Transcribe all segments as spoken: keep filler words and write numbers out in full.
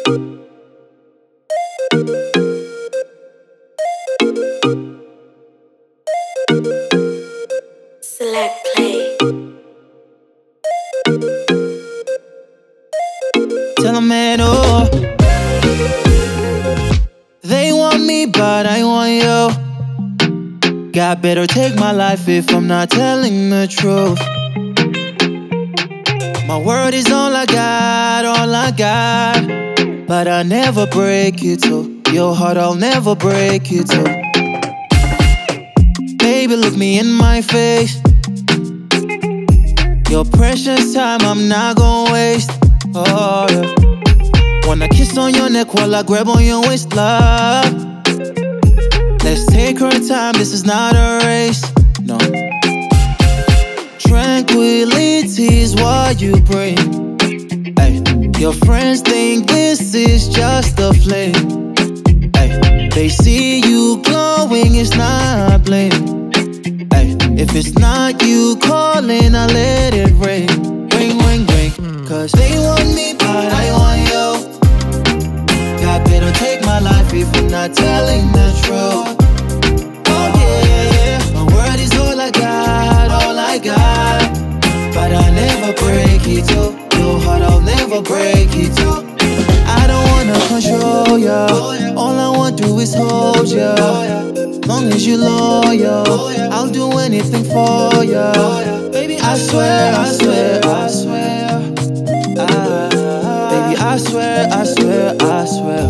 Select play. Tell them, man, oh, they want me, but I want you. God better take my life if I'm not telling the truth. My word is all I got, all I got. But I never break it, so your heart I'll never break it, so baby, look me in my face. Your precious time I'm not gonna waste. Oh, yeah. Wanna kiss on your neck while I grab on your waist, love. Let's take our time, this is not a race, no. Tranquility is what you bring. Ay, your friends think this is just a fling. Ay, they see you glowing, it's not blame. Ay, if it's not you calling, I let it ring. Ring, ring, ring. Cause they want me, but I want you. God better take my life if I'm not telling the truth. Oh yeah, my word is all I got, all I got. But I never break it, too. Your heart I'll never break it, too. I don't wanna control ya. All I want to do is hold ya. Long as you loyal, I'll do anything for ya. Baby, I swear, I swear, I swear. Ah, baby, I swear, I swear, I swear.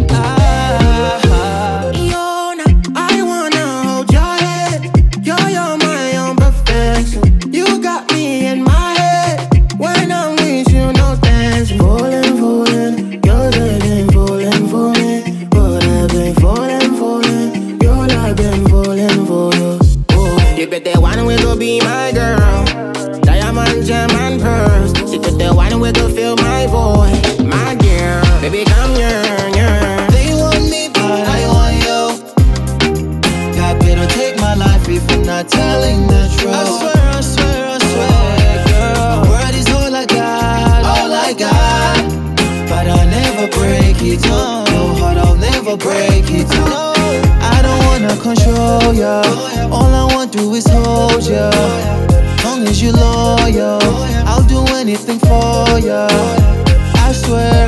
Ah, Yona, I wanna hold your head. You're, you're my own perfection. You got me in my head. When I'm with you, no dancing. Falling, falling, you're getting falling for me. But I've been falling, falling. You're like been falling for you. Oh, you bet that one we go be my girl. Diamond, gem and pearls. She put that one we go feel my voice. My girl, baby come here, here. they want me, but I want you. God better take my life if I'm not telling the truth. I swear, I swear, I swear, girl. My word is all I got, all I got. But I'll never break it, no. Your heart I'll never break it, no. I don't wanna control ya. All I want to do is hold ya. Long as you loyal, I'll do anything for ya. I swear.